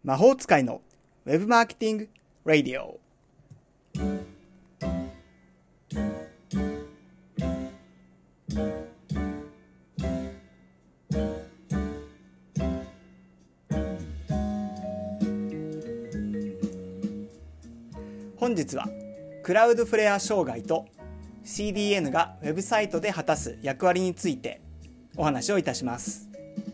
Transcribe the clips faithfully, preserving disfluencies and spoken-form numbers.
魔法使いのウェブマーケティングラディオ。本日はクラウドフレア障害と シーディーエヌ がウェブサイトで果たす役割についてお話をいたします。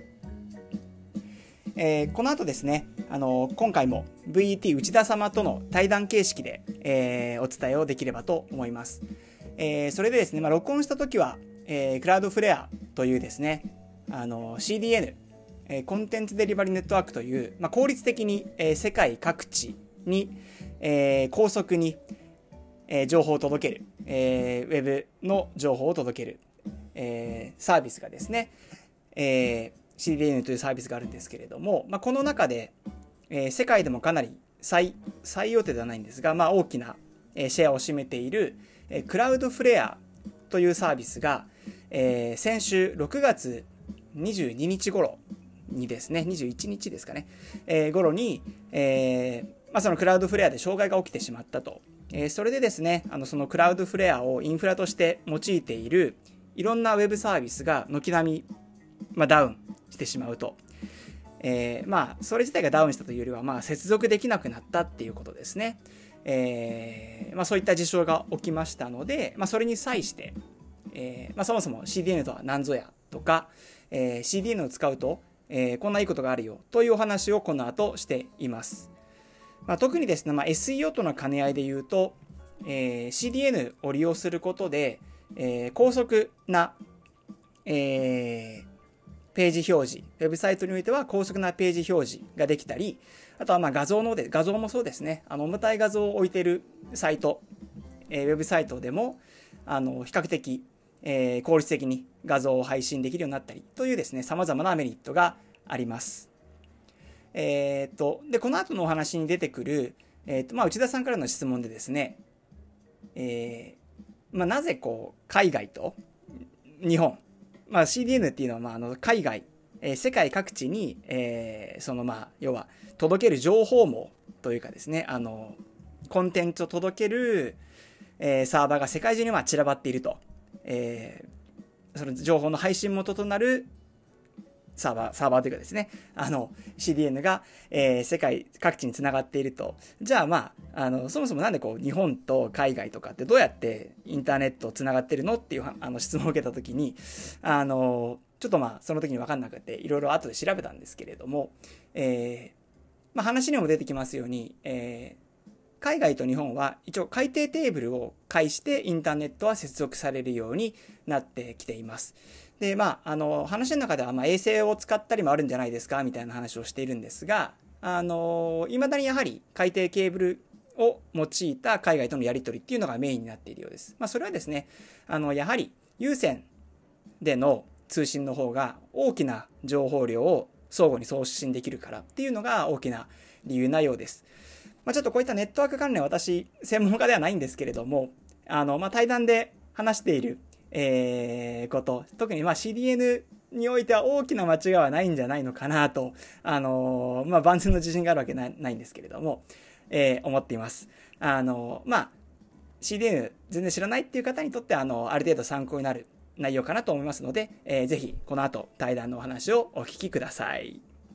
えー、この後ですね、あの今回も ブイイーティー 内田様との対談形式で、えー、お伝えをできればと思います。えー、それでですね、まあ、録音した時は、えー、クラウドフレアというですね、あの シーディーエヌ、えー、コンテンツデリバリーネットワークという、まあ、効率的に、えー、世界各地に、えー、高速に、えー、情報を届ける、えー、ウェブの情報を届ける、えー、サービスがですね、えーシーディーエヌ というサービスがあるんですけれども、まあ、この中で、えー、世界でもかなり 最, 最大手ではないんですが、まあ、大きな、えー、シェアを占めている、えー、クラウドフレアというサービスが、えー、先週ろくがつにじゅうににち頃にですね、にじゅういちにちですかね、えー、頃に、えーまあ、そのクラウドフレアで障害が起きてしまったと。えー、それでですね、あのそのクラウドフレアをインフラとして用いているいろんなウェブサービスが軒並み、まあ、ダウンしてしまうと、えー、まあそれ自体がダウンしたというよりは、まあ接続できなくなったっていうことですね。えーまあ、そういった事象が起きましたので、まあ、それに際して、えーまあ、そもそも シーディーエヌ とは何ぞやとか、えー、シーディーエヌ を使うと、えー、こんないいことがあるよというお話をこの後しています。まあ、特にですね、まあ、エスイーオー との兼ね合いで言うと、えー、シーディーエヌ を利用することで、えー、高速な、えーページ表示、ウェブサイトにおいては高速なページ表示ができたり、あとはまあ画像ので、画像もそうですね、あの重たい画像を置いているサイト、えー、ウェブサイトでもあの比較的、えー、効率的に画像を配信できるようになったりというですね、様々なメリットがあります。えー、っとでこの後のお話に出てくる、えー、っとまあ、内田さんからの質問でですね、えーまあ、なぜこう海外と日本、まあ、シーディーエヌ っていうのは、まあ、あの海外、えー、世界各地に、えー、そのまあ要は届ける情報網というかですね、あのコンテンツを届ける、えー、サーバーが世界中には散らばっていると、えー、その情報の配信元となるサーバー、サーバーというかですね、あの シーディーエヌ が、えー、世界各地につながっていると。じゃあまあ、あのそもそもなんでこう日本と海外とかってどうやってインターネットつながってるのっていうあの質問を受けたときに、あのちょっとまあその時に分かんなくていろいろ後で調べたんですけれども、えーまあ、話にも出てきますように、えー、海外と日本は一応海底テーブルを介してインターネットは接続されるようになってきています。でまあ、あの話の中では、まあ、衛星を使ったりもあるんじゃないですかみたいな話をしているんですが、あのいまだにやはり海底ケーブルを用いた海外とのやり取りっていうのがメインになっているようです。まあ、それはですね、あのやはり有線での通信の方が大きな情報量を相互に送信できるからっていうのが大きな理由なようです。まあ、ちょっとこういったネットワーク関連、私専門家ではないんですけれども、あの、まあ、対談で話しているえー、こと、特にまあ シーディーエヌ においては大きな間違いはないんじゃないのかなと、あのー、まあ万全の自信があるわけな い, ないんですけれども、えー、思っています。あのー、まあ シーディーエヌ 全然知らないっていう方にとってあのある程度参考になる内容かなと思いますので、えー、ぜひこの後対談のお話をお聞きください。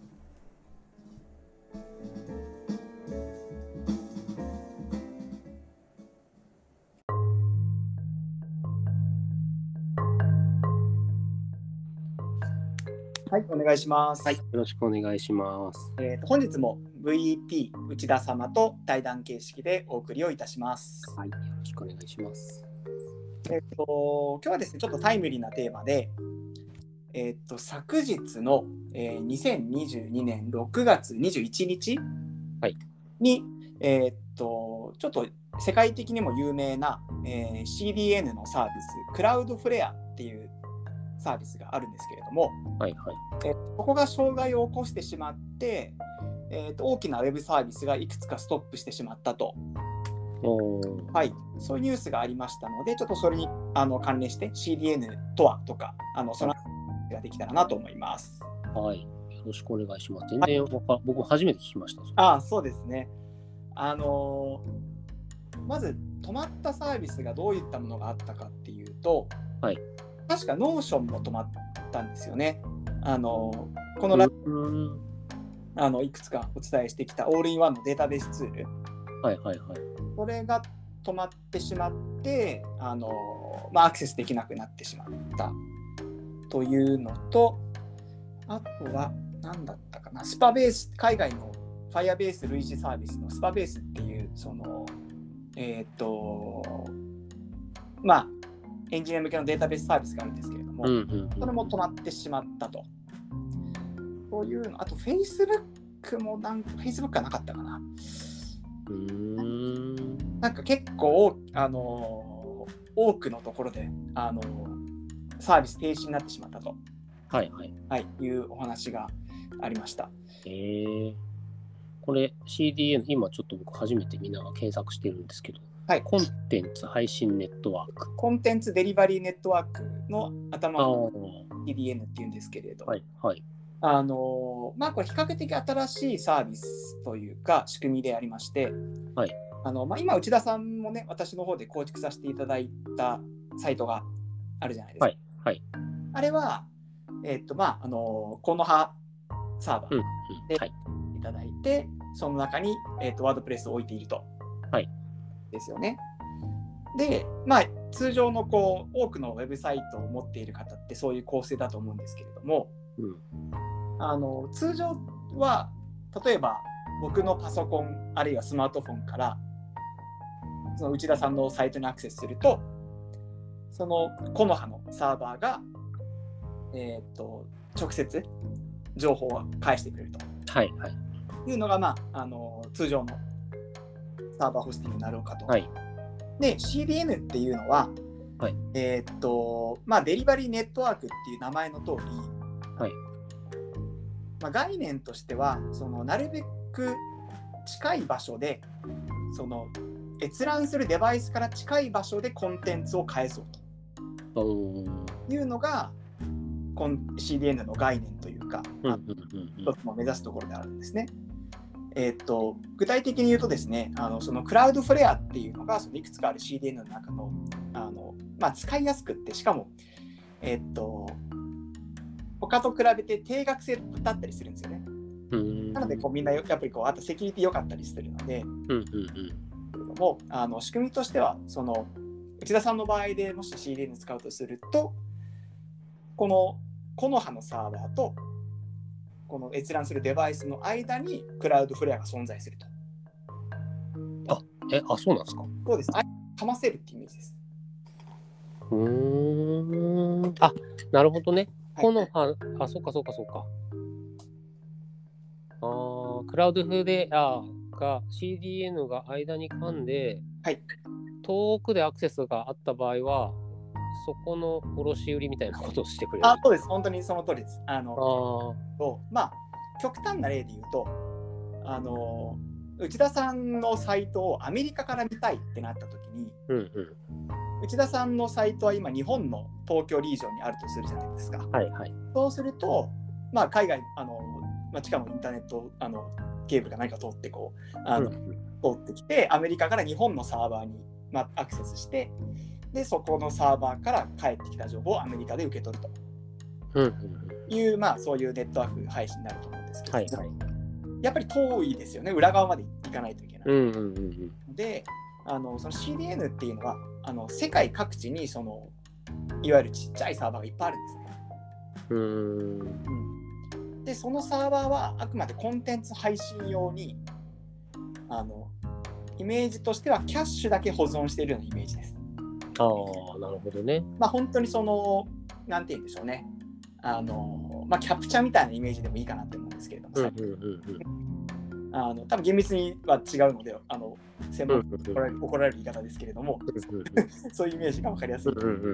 はい、お願いします。 はい、よろしくお願いします。 えー、と本日も ブイイーティー 内田様と対談形式でお送りをいたします。 はい、よろしくお願いします。 えー、と今日はですね、ちょっとタイムリーなテーマで、えー、と昨日の、えー、にせんにじゅうにねんろくがつにじゅういちにちに、 はい、 えー、とちょっと世界的にも有名な、えー、シーディーエヌ のサービス、クラウドフレアっていうサービスがあるんですけれども、はいはい、えー、ここが障害を起こしてしまって、えー、と大きなウェブサービスがいくつかストップしてしまったと、はい、そういうニュースがありましたので、ちょっとそれにあの関連して シーディーエヌ とはとか、あのその話ができたらなと思います。 はい、よろしくお願いします。全然わか僕も初めて聞きました。 ああ、そうですね。あのー、まず止まったサービスがどういったものがあったかっていうと、 はい、 確かノーションも止まったんですよね。あのー、このラ、 うんあのいくつかお伝えしてきたオールインワンのデータベースツール、 はいはいはい。 これが止まってしまって、あのーまあ、アクセスできなくなってしまったというのと、あとは何だったかな、スパベース、海外の Firebase 類似サービスのスパベースっていうそのえっ、ー、とまあエンジニア向けのデータベースサービスがあるんですけれども、うんうんうん、それも止まってしまったと。こういうの、あと Facebook もなんか Facebook はなかったかな。 うーんなんか結構あの多くのところであのサービス停止になってしまったと、 はいはいはい、いうお話がありました。 えー、これ シーディーエヌ 今ちょっと僕初めてみんなが検索してるんですけど、 はい、 コンテンツ配信ネットワーク、 コンテンツデリバリーネットワークの頭の シーディーエヌ っていうんですけれど、 はいはい、 あのまあこれ比較的新しいサービスというか仕組みでありまして、 はい、 あのまあ、今内田さんもね私の方で構築させていただいたサイトがあるじゃないですか。 はいはい、 あれはえっとまああのコノハサーバーでいただいて、うんうんはい、その中に、えー、とワードプレスを置いていると、 はい、 ですよね。で、まあ通常のこう多くのウェブサイトを持っている方ってそういう構成だと思うんですけれども、うん、あの通常は例えば僕のパソコンあるいはスマートフォンからその内田さんのサイトにアクセスすると、そのコノハのサーバーが、えー、と直接情報を返してくれると、 はいはい、 いうのが、まあ、あの通常のサーバーホスティングになろうかと。 はい、 で シーディーエヌ っていうのは、はいえーっとまあ、デリバリーネットワークっていう名前の通り、はいまあ、概念としてはそのなるべく近い場所でその閲覧するデバイスから近い場所でコンテンツを返そうというのが シーディーエヌ の概念というか、うんうんうんうん、一つも目指すところであるんですね。えー、と具体的に言うとですね、あのそのクラウドフレアっていうのがそのいくつかある シーディーエヌ の中の、あの、まあ、使いやすくってしかも、えー、と他と比べて定額制だったりするんですよね。うんなのでこうみんなやっぱりこうあとセキュリティ良かったりするので、うんうんうん、もあの仕組みとしてはその内田さんの場合でもし シーディーエヌ 使うとすると、このコノハのサーバーとこの閲覧するデバイスの間にクラウドフレアが存在すると。 あ、え、あ、そうなんですか。 そうです。かませるってイメージです。 うーん。あ、なるほどね。このは、あ、そうかそうかそうか。あクラウドフレアが シーディーエヌ が間に噛んで、はい、遠くでアクセスがあった場合は、そこの卸売りみたいなことをしてくれる。 あ、そうです。本当にその通りです。あのあとまあ極端な例で言うと、あの内田さんのサイトをアメリカから見たいってなった時に、うんうん、内田さんのサイトは今日本の東京リージョンにあるとするじゃないですか。はいはい、そうすると、まあ、海外あの、まあ、しかもインターネットあのケーブルが何か通ってこうあの、うんうん、通ってきてアメリカから日本のサーバーに、まあ、アクセスしてでそこのサーバーから返ってきた情報をアメリカで受け取ると、うんうん、いう、まあ、そういうネットワーク配信になると思うんですけど、はいはい、やっぱり遠いですよね。裏側まで行かないといけない、うんうんうんうん、であのその シーディーエヌ っていうのはあの世界各地にそのいわゆるちっちゃいサーバーがいっぱいあるんですね。うーん、うん、でそのサーバーはあくまでコンテンツ配信用にあのイメージとしてはキャッシュだけ保存しているようなイメージです。 ああ、なるほどね。 まあ本当にそのなんて言うんでしょうね、あのまあキャプチャーみたいなイメージでもいいかなって思うんですけれども、うんうんうんうん、あの多分厳密には違うのであの専門に怒られる、怒られる言い方ですけれどもそういうイメージが分かりやすい、うんうんうんうん、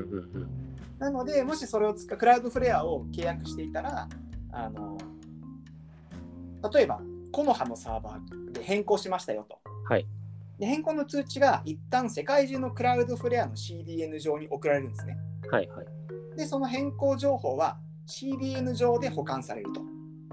なのでもしそれを使うクラウドフレアを契約していたらあの例えばコノハのサーバーで変更しましたよと、はい、で変更の通知が一旦世界中のクラウドフレアの シーディーエヌ 上に送られるんですね、はいはい、でその変更情報は シーディーエヌ 上で保管されると、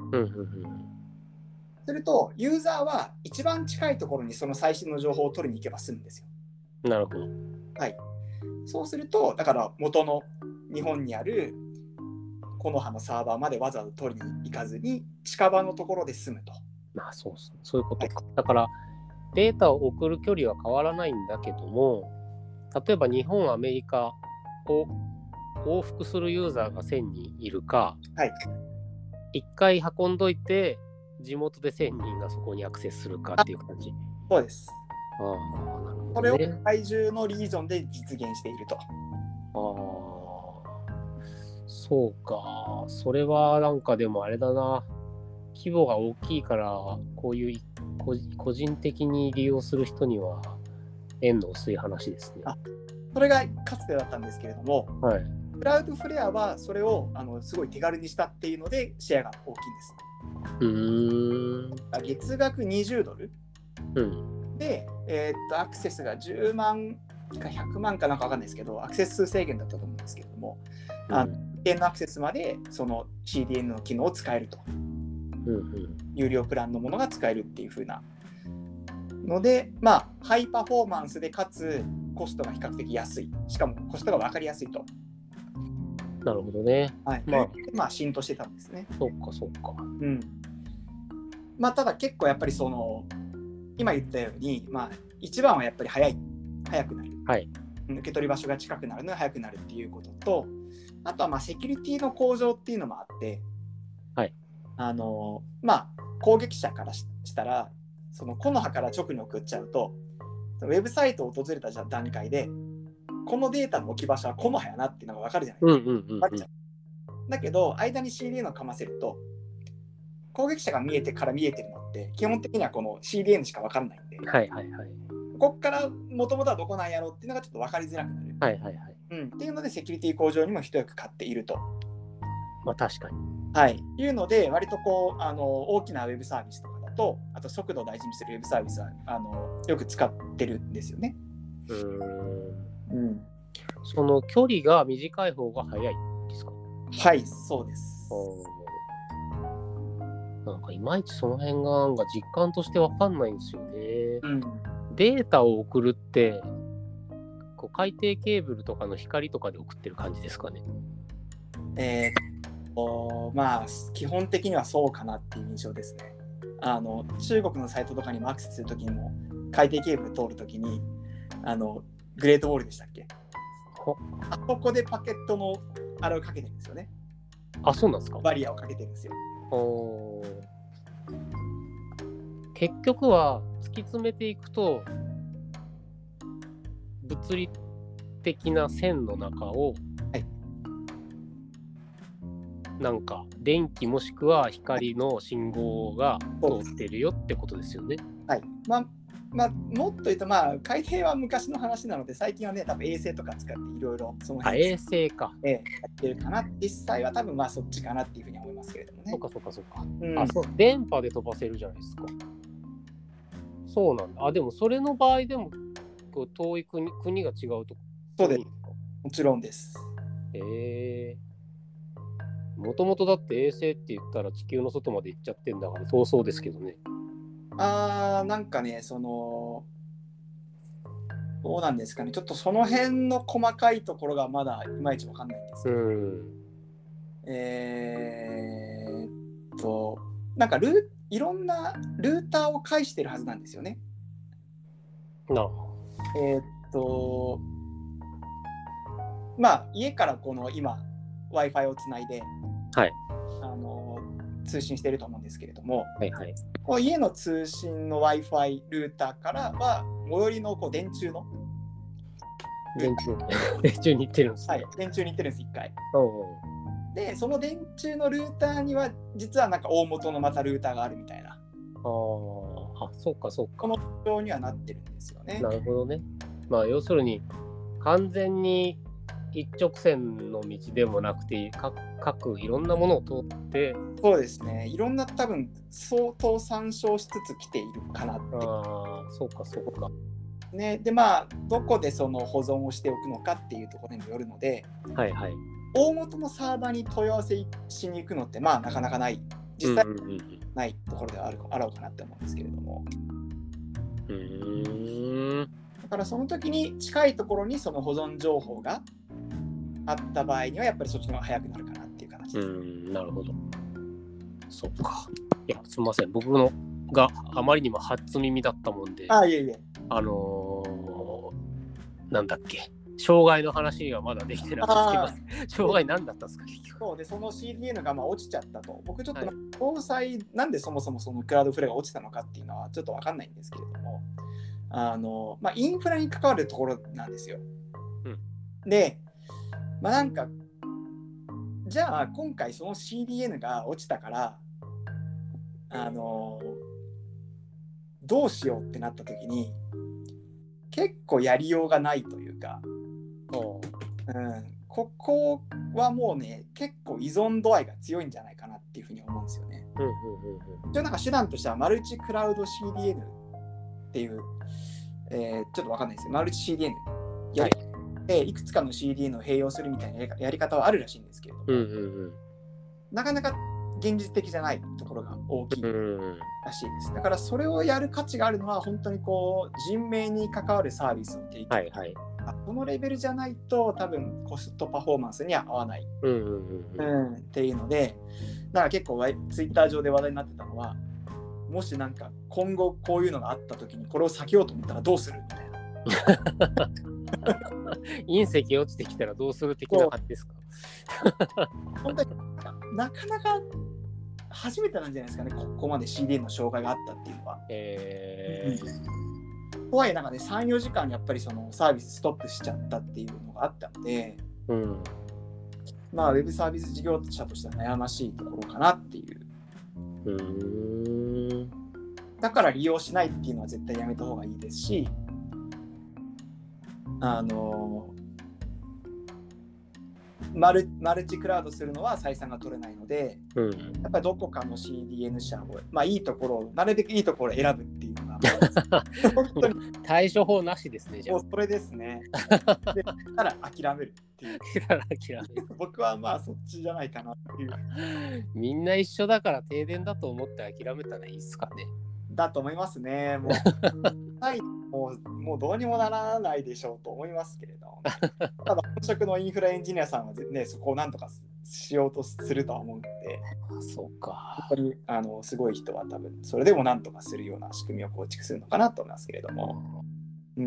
うんうんうん、 するとユーザーは一番近いところにその最新の情報を取りに行けば済むんですよ。 なるほど。 はい。そうするとだから元の日本にある木の葉のサーバーまでわざわざ取りに行かずに近場のところで済むと。 まあそうそう、そういうことか。はい、だからデータを送る距離は変わらないんだけども、例えば日本、アメリカを往復するユーザーがせんにんいるか、 はい、 いっかい運んどいて地元でせんにんがそこにアクセスするかっていう感じ。 そうです。 ああ、なるほどね。 それを世界中のリージョンで実現していると。 ああ、そうか。それはなんかでもあれだな。規模が大きいからこういう個人的に利用する人には縁の薄い話ですね。 あ、それがかつてだったんですけれども、はい、クラウドフレアはそれをあのすごい手軽にしたっていうのでシェアが大きいんです。 うーん、 月額にじゅうドル、 うん、 で、えー、っとアクセスがじゅうまんかひゃくまんかなんか分かんないですけど、アクセス数制限だったと思うんですけれども、うん、あの一定のアクセスまでその シーディーエヌ の機能を使えると、 うんうん、 有料プランのものが使えるっていう風なので、まあハイパフォーマンスでかつコストが比較的安い、しかもコストが分かりやすいと。 なるほどね。 はい、まあ、まあ、浸透してたんですね。 そうか、そうか。 うん。まあ、ただ結構やっぱりその、今言ったように、まあ、一番はやっぱり早い、早くなる。 はい。 受け取り場所が近くなるのが早くなるっていうことと、あとはまあセキュリティの向上っていうのもあって、 はい。 あの、まあ、攻撃者からしたら、その木の葉から直に送っちゃうと、ウェブサイトを訪れた段階で、このデータの置き場所は木の葉やなっていうのが分かるじゃないですか。 うんうんうんうん、 だけど、間に シーディーエヌ をかませると、攻撃者が見えてから見えてるのって、基本的にはこの シーディーエヌ しか分からないんで、 はいはいはい、 ここからもともとはどこなんやろうっていうのがちょっと分かりづらくなる。 はいはいはい。 うん、っていうので、セキュリティ向上にも一役買っていると。 まあ確かに。 はい。いうので、割とこう、あの、大きなウェブサービスとかだと、あと速度を大事にするウェブサービスは、あの、よく使ってるんですよね。 うーん。 うん。 その距離が短い方が早いですか？ はい、そうです。 なんかいまいちその辺がなんか実感として分かんないんですよね。 うん、 データを送るってこう海底ケーブルとかの光とかで送ってる感じですかね。 えー、とまあ基本的にはそうかなっていう印象ですね。あの中国のサイトとかにもアクセスするときにも海底ケーブル通るときにあのグレートウォールでしたっけ？あそこでパケットのあれをかけてるんですよね。 あ、そうなんですか？ バリアをかけてるんですよ。 お結局は突き詰めていくと物理的な線の中を、はい、なんか電気もしくは光の信号が通ってるよってことですよね。 はい。まあまあ、もっと言うと、まあ、海底は昔の話なので、最近はね、多分衛星とか使っていろいろその辺あ、衛星か。 ええ、やってるかな。実際は多分まあそっちかなっていうふうに思いますけれどもね。 そうかそうかそうか。 うん、 あ、そう、電波で飛ばせるじゃないですか。そうなんだ。あ、でもそれの場合でもこう遠い国、国が違うと。 そうです。もちろんです。 へえー。もともとだって衛星って言ったら地球の外まで行っちゃってんだから遠そうですけどね。 あー、なんかね、その、どうなんですかね。ちょっとその辺の細かいところがまだいまいちわかんないんですけど。うん、えー、っと、なんかルいろんなルーターを介してるはずなんですよね。 なえー、っと、まあ、家からこの今、Wi-Fi をつないで、 はい、 あの通信していると思うんですけれども、 はいはい、 この家の通信の Wi-Fi ルーターからは、最寄りのこう電柱の電柱電柱に行ってるんですね。 はい、電柱に行ってるんです、一回。 おうおうで、その電柱のルーターには、実はなんか大元のまたルーターがあるみたいな。 ああ、そうかそうか。 この状にはなってるんですよね。 なるほどね。まあ要するに完全に一直線の道でもなくて各いろんなものを通ってそうですね、いろんな多分相当参照しつつ来ているかなって。 ああ、そうかそうか。 ね、でまあどこでその保存をしておくのかっていうところにもよるので、 はいはい、 大元のサーバーに問い合わせしに行くのってまあなかなかない実際うんうんうん、 ないところではあるあろうかなって思うんですけれども、 うーん、 だからその時に近いところにその保存情報があった場合にはやっぱりそっちの方が早くなるかなっていう形うです。 ん、なるほど。そうか。いや、すみません。僕のがあまりにも初耳だったもんで、 あ、いえいえ。 あのー、なんだっけ、障害の話がまだできてなくてすいません。障害何だったんですか、結局。 そうで、その シーディーエヌ がまあ落ちちゃったと。僕ちょっとはい詳細、なんでそもそもそのクラウドフレアが落ちたのかっていうのはちょっとわかんないんですけれども、あの、まあ、インフラに関わるところなんですよ。 うん、 で、まあなんか、じゃあ今回その シーディーエヌ が落ちたから、あの、どうしようってなった時に、結構やりようがないというか、 おうん、ここはもうね、結構依存度合いが強いんじゃないかなっていうふうに思うんですよね。 うんうんうんうん、 一応なんか手段としてはマルチクラウド シーディーエヌ っていう、えー、ちょっとわかんないですけど、マルチ シーディーエヌ やり、はい、いくつかの シーディーエヌ を併用するみたいなやり方はあるらしいんですけれども、 うんうんうん、 なかなか現実的じゃないところが大きいらしいです。 うん、 だからそれをやる価値があるのは本当にこう人命に関わるサービスを提供、 はいはい、 このレベルじゃないと多分コストパフォーマンスには合わない、 うんうんうんうん、 うん、っていうので、だから結構ツイッター上で話題になってたのは、もしなんか今後こういうのがあった時にこれを避けようと思ったらどうするみたいな。 隕石落ちてきたらどうする的な感じですか？ 本当になかなか初めてなんじゃないですかね、ここまで シーディーエヌ の障害があったっていうのは。 えー、 とはいえなんかね、さん、よじかんやっぱりそのサービスストップしちゃったっていうのがあったので、 うん、 まあウェブサービス事業者としては悩ましいところかなっていう。 うーん、 だから利用しないっていうのは絶対やめた方がいいですし、あのマルマルチクラウドするのは採算が取れないので、 うん、 やっぱりどこかの シーディーエヌ 社を、まあいいところを、なるべくいいところを選ぶっていうのが、本当に対処法なしですね、じゃもうそれですね。で、たら諦めるっていう。 あ。 僕はまあそっちじゃないかなっていう。 みんな一緒だから停電だと思って諦めたらいいっすかね。 だと思いますね。もう、はい、もう、もうどうにもならないでしょうと思いますけれど。ただ、本職のインフラエンジニアさんは、ね、そこをなんとかしようとするとは思うので、 あ、そうか。 本当にあのすごい人は多分、それでもなんとかするような仕組みを構築するのかなと思いますけれども、うん、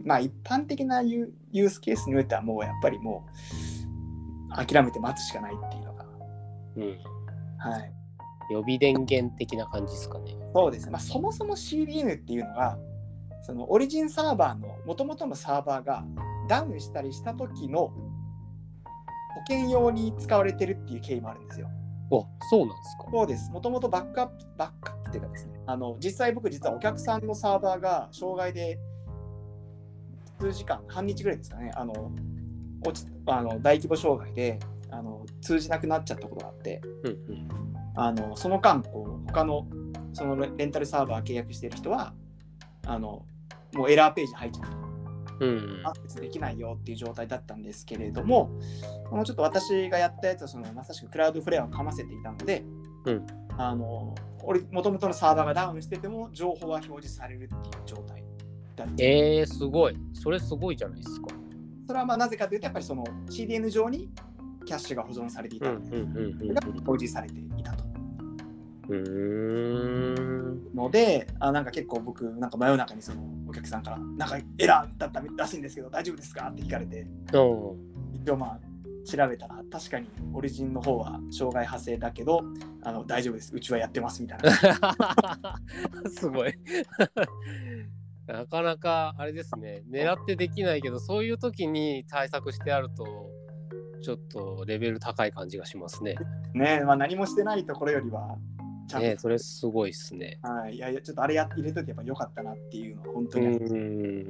まあ一般的なユースケースにおいては、もうやっぱりもう諦めて待つしかないっていうのが、 うん、 はい。 予備電源的な感じですかね。 そうですね。まあ、そもそも シーディーエヌ っていうのが、そのオリジンサーバーの元々のサーバーがダウンしたりした時の保険用に使われてるっていう経緯もあるんですよ。 お、そうなんですか。 そうです。もともとバックアップ、バックアップっていうかですね、あの実際僕実はお客さんのサーバーが障害で数時間、半日ぐらいですかね、あの落ちあの大規模障害であの通じなくなっちゃったことがあって、 うんうん、 あのその間こう他のそのレンタルサーバー契約している人はあのもうエラーページ入っちゃう、うん、アクセスできないよっていう状態だったんですけれども、もうちょっと私がやったやつはそのまさしくクラウドフレアをかませていたので、うん、あのもともとのサーバーがダウンしてても情報は表示されるっていう状態だった。 えー、すごい。それすごいじゃないですか。 それはまあなぜかというとやっぱりその シーディーエヌ 上にキャッシュが保存されていたので、表示されていたと。うーんので、あなんか結構僕なんか真夜中にそのお客さんからなんかエラーだったらしいんですけど大丈夫ですかって聞かれて、一応まあ調べたら確かにオリジンの方は障害発生だけどあの大丈夫です、うちはやってますみたいな。 すごい。なかなかあれですね、狙ってできないけどそういう時に対策してあるとちょっとレベル高い感じがしますね。 ねえ、まあ、何もしてないところよりはちゃんと、ね、それすごいですね。 はい、いやいやちょっとあれや入れとけばよかったなっていうのは本当にある。うん、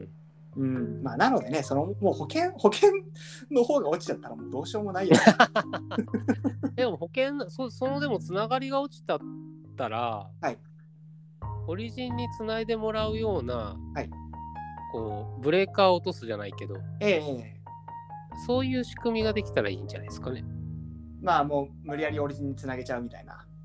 うん、まあなのでね、そのもう保険保険の方が落ちちゃったらもうどうしようもないよ。 でも保険 そ, そのでもつながりが落ちたったら、はい、オリジンにつないでもらうような、はい、こうブレーカーを落とすじゃないけど、ええ、そういう仕組みができたらいいんじゃないですかね。 まあもう無理やりオリジンにつなげちゃうみたいな。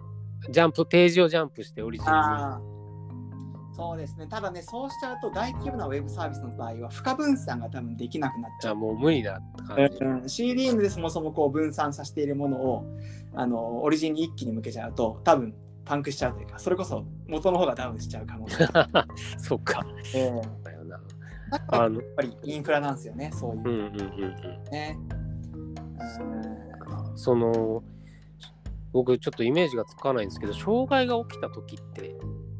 ジャンプ、ページをジャンプしてオリジンに。 あそうですね。ただね、そうしちゃうと大規模なウェブサービスの場合は負荷分散が多分できなくなっちゃう。 じゃあもう無理だって感じ。 うん、シーディー でそもそもこう分散させているものをあのオリジンに一気に向けちゃうと多分パンクしちゃうというか、それこそ元の方がダウンしちゃう可能性がそっか。 えー、 だよな。 だからやっぱりインフラなんですよね、そういう、 うんうんうんうん。 ね。 うん、その僕ちょっとイメージがつかないんですけど、障害が起きた時って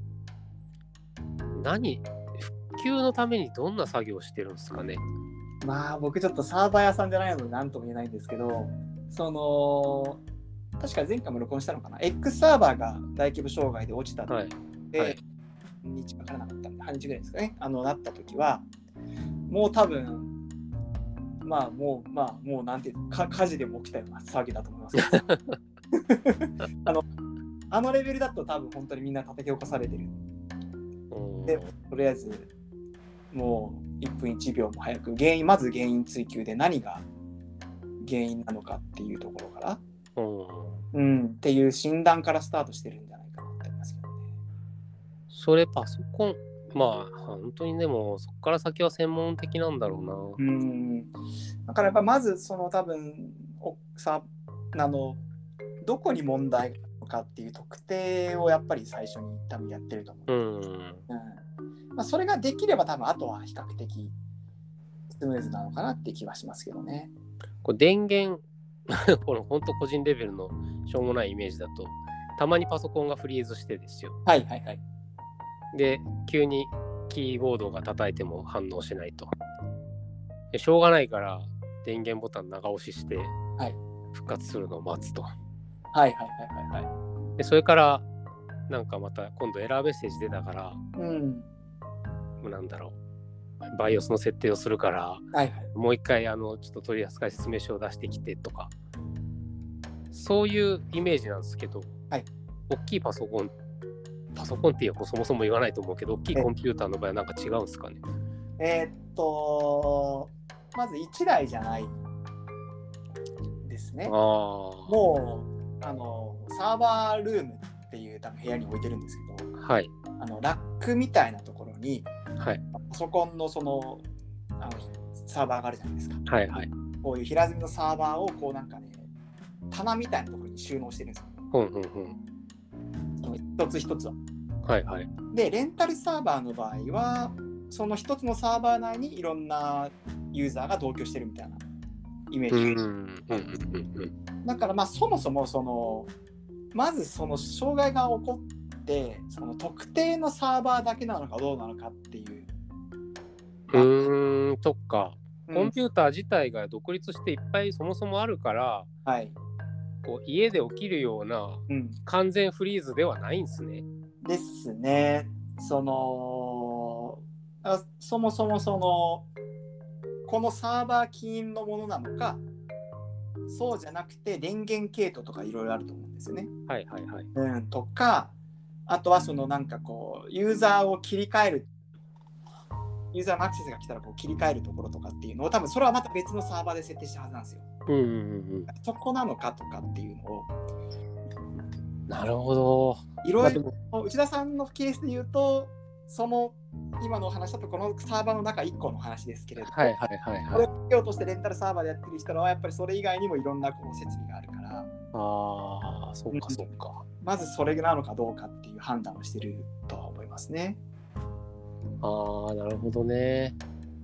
何復旧のためにどんな作業をしてるんですかね。 まあ僕ちょっとサーバー屋さんじゃないので何とも言えないんですけど、その確か前回も録音したのかな、 X サーバーが大規模障害で落ちたので、はいはい、半日かからなかったんで半日ぐらいですかね、あのなった時はもう多分まあもうまあもうなんていうか火事でも起きたような騒ぎだと思いますあのあのレベルだと多分本当にみんな叩き起こされてる。でとりあえずもういっぷんいちびょうも早く原因まず原因追求で何が原因なのかっていうところから、うん、っていう診断からスタートしてるんじゃないかなって思いますけどね。 それパソコンまあ本当にでもそこから先は専門的なんだろうな。 うんだからやっぱまずその多分さあのどこに問題があるのかっていう特定をやっぱり最初に多分やってると思う。うんうんまあ、それができれば多分あとは比較的スムーズなのかなって気はしますけどね。 これ電源この本当個人レベルのしょうもないイメージだとたまにパソコンがフリーズしてですよ。 はいはいはい。 で急にキーボードが叩いても反応しないと。でしょうがないから電源ボタン長押しして復活するのを待つと。はいはいはいはいはい。 でそれからなんかまた今度エラーメッセージ出たから、うん、なんだろうバイオスの設定をするから、はいはい、もう一回あのちょっと取扱説明書を出してきてとかそういうイメージなんですけど、はい、大きいパソコンパソコンっていうそもそも言わないと思うけど大きいコンピューターの場合はなんか違うんですかね。 えー、っとまずいちだいじゃないですね。あもうあのサーバールームっていう多分部屋に置いてるんですけど、はい、あのラックみたいなところに、はい、パソコンのその、あのサーバーがあるじゃないですか。はいはい、こういう平積みのサーバーをこうなんかね棚みたいなところに収納してるんですよ。うんうんうん、その一つ一つは。はいはい。でレンタルサーバーの場合はその一つのサーバー内にいろんなユーザーが同居してるみたいなイメージ。うんうんうんうん、だからまあそもそもそのまずその障害が起こってその特定のサーバーだけなのかどうなのかっていう。 うーん、とか、コンピューター自体が独立していっぱいそもそもあるから、はい、こう家で起きるような完全フリーズではないんですね。 ですね。そのあそもそもそのこのサーバー起因のものなのか。そうじゃなくて電源系統とかいろいろあると思うんですよね。はいはいはい。うん、とかあとはそのなんかこうユーザーを切り替えるユーザーのアクセスが来たらこう切り替えるところとかっていうのを多分それはまた別のサーバーで設定したはずなんですよ。うんうんうん、そこなのかとかっていうのを。 なるほど。 いろいろ内田さんのケースで言うとその今のお話だとこのサーバーの中いっこの話ですけれども、はいはいはいはい、これを企業としてレンタルサーバーでやってる人はやっぱりそれ以外にもいろんなこう設備があるから、 ああそうかそうか、 まずそれなのかどうかっていう判断をしてるとは思いますね。 ああなるほどね。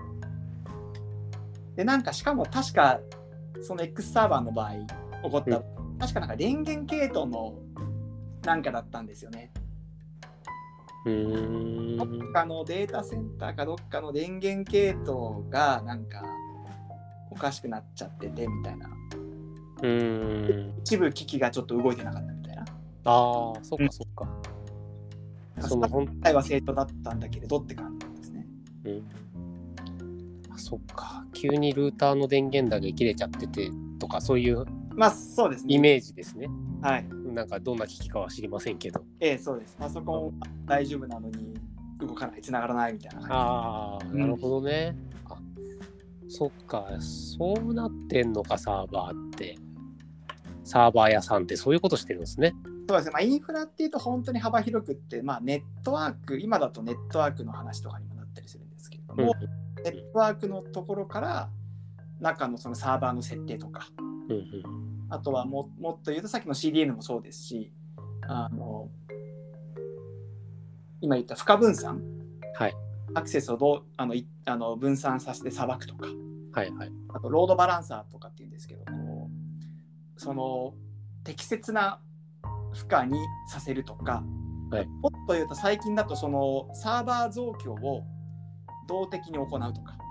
でなんかしかも確かその X サーバーの場合起こった、うん、確かなんか電源系統のなんかだったんですよね。うーんどっかのデータセンターかどっかの電源系統がなんかおかしくなっちゃっててみたいな。うーん一部機器がちょっと動いてなかったみたいな。 ああそっかそっか、 うん、その本体は正常だったんだけれどって感じなんですね。うん、 あそっか急にルーターの電源だけ切れちゃっててとかそういうまあそうですねイメージですね。 はい。 なんかどんな機器かは知りませんけど。 ええそうです。パソコン大丈夫なのに動かない繋がらないみたいな感じ。 ああ、なるほどね。うん、あそっかそうなってんのかサーバーってサーバー屋さんってそういうことしてるんですね。 そうですね、まあ、インフラっていうと本当に幅広くって、まあ、ネットワーク、今だとネットワークの話とかにもなったりするんですけれども、 うん、 ネットワークのところから中のそのサーバーの設定とか、 うんうん、 あとはももっと言うとさっきの シーディーエヌ もそうですし、あの今言った負荷分散、 はい、 アクセスをどうあのいあの分散させてさばくとか、 はいはい、 あとロードバランサーとかっていうんですけど、こうその適切な負荷にさせるとか、 はい、 もっと言うと最近だとそのサーバー増強を動的に行うとか、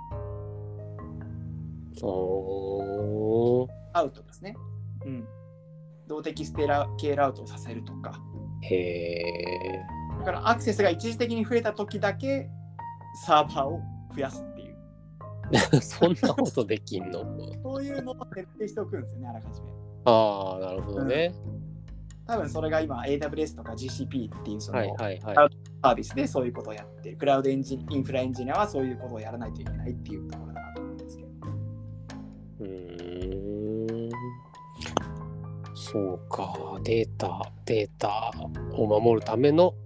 おー、 アウトですね、うん、動的ステラケールアウトをさせるとか、 へえ。 だからアクセスが一時的に増えた時だけサーバーを増やすっていうそんなことできんの？ そういうのを設定しておくんですよね、あらかじめ。 ああ、なるほどね。 うん、多分それが今 エーダブリューエス とか ジーシーピー っていうそのはいはいはい、 クラウドサービスでそういうことをやってる。クラウドエンジインフラエンジニアはそういうことをやらないといけないっていうところだなと思うんですけど。 うーん。そうか、データ、データを守るための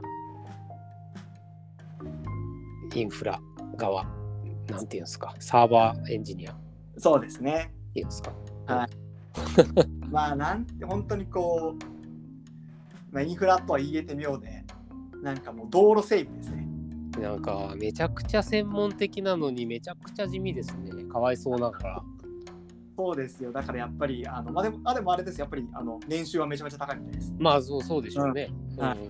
インフラ側、なんていうんですか、サーバーエンジニアっそうですね。 ていうんですか。 はい。まあなんて本当にこう、まあ、インフラとは言えて妙で、なんかもう道路整備ですね。 なんかめちゃくちゃ専門的なのにめちゃくちゃ地味ですね。かわいそうながら。 そうですよ。だからやっぱりあのまあでもあでもあれですやっぱりあの年収はめちゃめちゃ高いみたいです。 まあそうそうでしょうね。 うん、はい。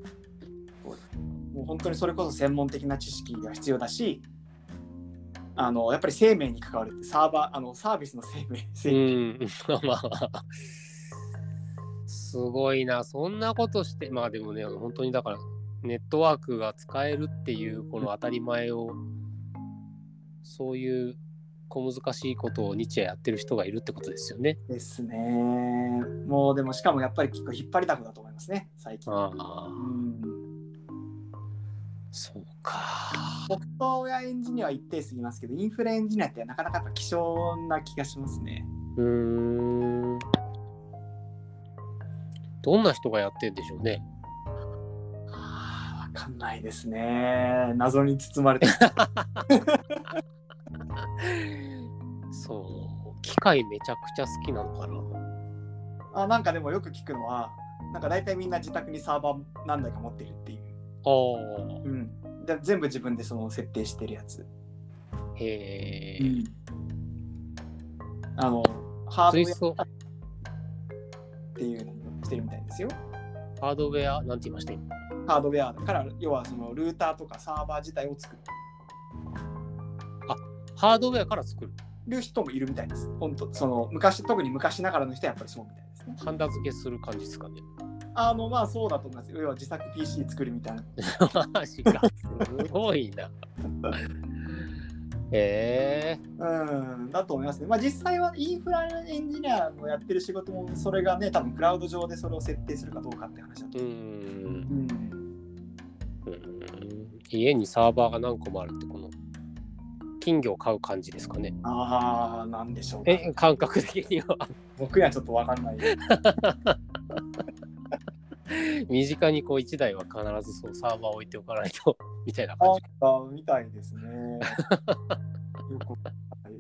もう本当にそれこそ専門的な知識が必要だし、あのやっぱり生命に関わるってサーバーあのサービスの生命生命。 うんまあすごいな、そんなことして、まあでもね本当にだからネットワークが使えるっていうこの当たり前を、そういう小難しいことを日夜やってる人がいるってことですよね。 ですね。もうでもしかもやっぱり結構引っ張りだこだと思いますね最近。 ああ、 うん、 そうか。 ソフトウェアエンジニアは一定数いますけど、インフラエンジニアってなかなかやっぱ希少な気がしますね。 うーん。どんな人がやってんでしょうね。 はあ、わかんないですね。謎に包まれてそう、機械めちゃくちゃ好きなのかな。 あ、なんかでもよく聞くのは、なんか大体みんな自宅にサーバー何台か持ってるっていう。 ああ、 うん。で全部自分でその設定してるやつ。 へえ、 うん、あのハードウェアっていうのもしてるみたいですよ。 ハードウェアなんて言いました今？ ハードウェアだから要はそのルーターとかサーバー自体を作る。 あ、ハードウェアから作る人もいるみたいです。本当その昔特に昔ながらの人はやっぱりそうみたいですね。 ハンダ付けする感じですかね。 あのまあそうだと思います。要は自作 ピーシー 作るみたいな。 マジか。すごいな。へえー。うんだと思いますね。まあ実際はインフラエンジニアのやってる仕事もそれがね多分クラウド上でそれを設定するかどうかって話だと思う。うん。 うん。家にサーバーが何個もあるってこの金魚を飼う感じですかね。 ああ、なんでしょうか。 え、感覚的には。 僕にはちょっとわかんない。 身近にこういちだいは必ずそうサーバーを置いておかないとみたいな感じ。 あみたいですね。よくわかんないです。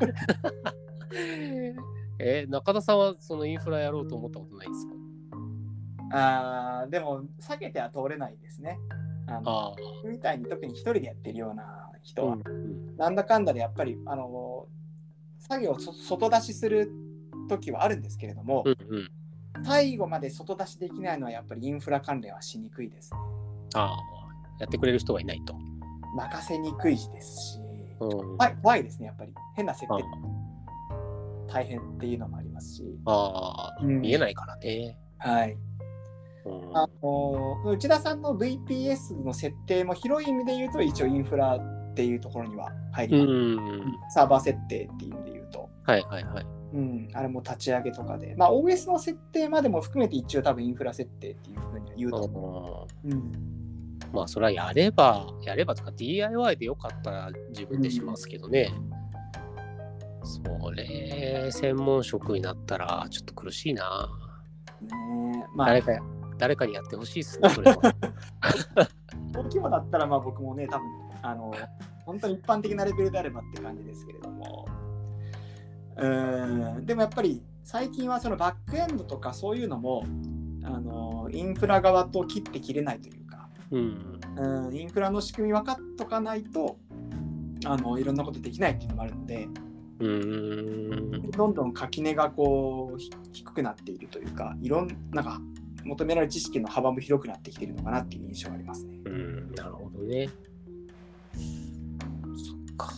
え、中田さんはそのインフラやろうと思ったことないですか？ あでも避けては通れないですね。あのあみたいに特に一人でやってるような人は、 うんうん、 なんだかんだでやっぱりあの作業を外出しする時はあるんですけれども、 うんうん、 最後まで外出しできないのはやっぱりインフラ関連はしにくいですね。 ああ、やってくれる人がいないと。 任せにくいですし、 うん、 はい、怖いですねやっぱり変な設定大変っていうのもありますし、 ああ、うん、見えないからね。 はい。うん、あの内田さんの ブイピーエス の設定も広い意味で言うと一応インフラっていうところには入ります、うん、サーバー設定っていう意味で言うと、 はいはいはい、 うん、あれも立ち上げとかで、まあ、オーエス の設定までも含めて一応多分インフラ設定っていうふうには言うと思う、うん、 まあそれはやればやればとか ディーアイワイ でよかったら自分でしますけどね、うん、それ専門職になったらちょっと苦しいな。 ね。まあ、 誰か、誰かにやってほしいっすね、これは。 大規模だったらまあ僕もね、多分あの本当に一般的なレベルであればって感じですけれども、うーんでもやっぱり最近はそのバックエンドとかそういうのもあのインフラ側と切って切れないというか、 うん、 うんインフラの仕組み分かっとかないとあのいろんなことできないっていうのもあるので、 うーん、 どんどん垣根がこう低くなっているというか、いろんなんか求められる知識の幅も広くなってきているのかなっていう印象がありますね。 うん、なるほどね。そっか。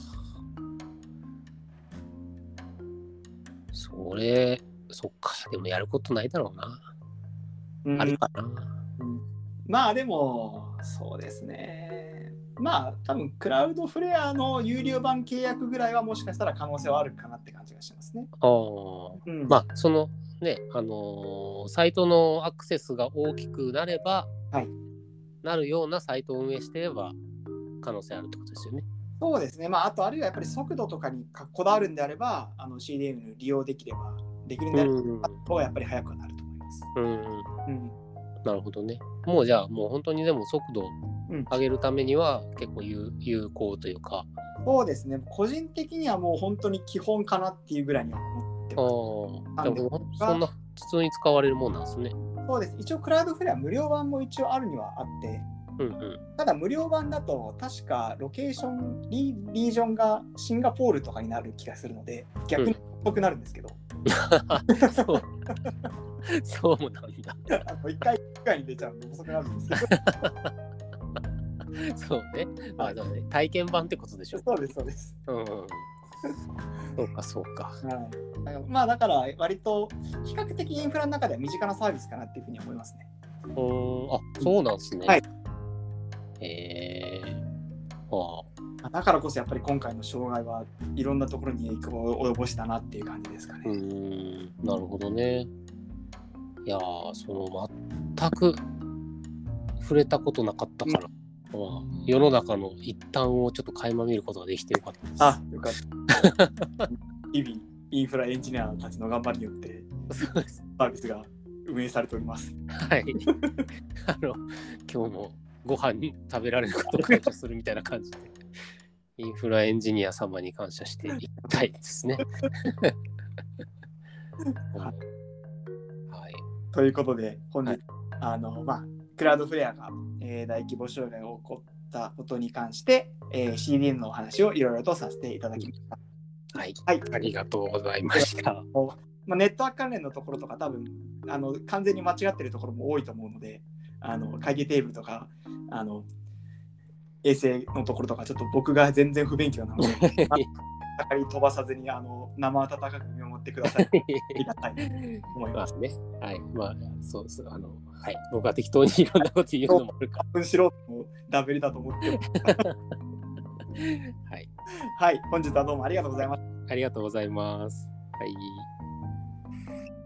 それ、そっか。でもやることないだろうな。 うんあるかな。 うん、まあでもそうですね。まあ多分クラウドフレアの有料版契約ぐらいはもしかしたら可能性はあるかなって感じがしますね。 ああ、 うん、 まあそのね、あのーサイトのアクセスが大きくなれば、 はい、 なるようなサイトを運営していれば可能性あるってことですよね。 そうですね。まああとあるいはやっぱり速度とかにこだわるんであれば、あの シーディーエム 利用できればできるんであれば、うん、やっぱり早くはなると思います。 うん、うん、なるほどね。もうじゃあもう本当にでも速度を上げるためには結構有、有効というか。 そうですね。個人的にはもう本当に基本かなっていうぐらいには思ってます。 ああ、でもそんな普通に使われるもんなんですね。 そうです。一応クラウドフレア無料版も一応あるにはあって、 うんうん、 ただ無料版だと確かロケーション リ, リージョンがシンガポールとかになる気がするので逆に遅くなるんですけど、 うん、そうそうなんだ。 あのいっかいいっかいに出ちゃうんで遅くなるんですけどそうね。まあでもね、体験版ってことでしょ。 そうですそうです。 うん。そうかそうか。 はい、まあだから割と比較的インフラの中では身近なサービスかなっていうふうに思いますね。 うん、あ、そうなんですね。 はい。 えー、はあ。だからこそやっぱり今回の障害はいろんなところに影響を及ぼしたなっていう感じですかね。 うん、なるほどね。いやー、その全く触れたことなかったから、うん、まあ、世の中の一端をちょっと垣間見ることができてよかったです。 あ、よかった。日々インフラエンジニアたちの頑張りによってサービスが運営されております。 はい。あの今日もご飯に食べられることを感謝するみたいな感じでインフラエンジニア様に感謝していきたいですね。はい、はい。 ということで本日、 はい、 あのまあクラウドフレアが、えー、大規模障害が起こったことに関して、えー、シーディーエム のお話をいろいろとさせていただきました。 はい、 はい、 ありがとうございました。 まあ、ネットワーク関連のところとか多分あの完全に間違ってるところも多いと思うので、あの会議テーブルとかあの衛星のところとかちょっと僕が全然不勉強なのであまり飛ばさずにあの生温かく見守ってください。ありがたいと思います。 まあね、はい、まあそうです。あのはい、僕は適当にいろんなこと言うのもあるか。 多分素人もダメだと思ってはい、 はい、本日はどうもありがとうございました。 ありがとうございます。はい。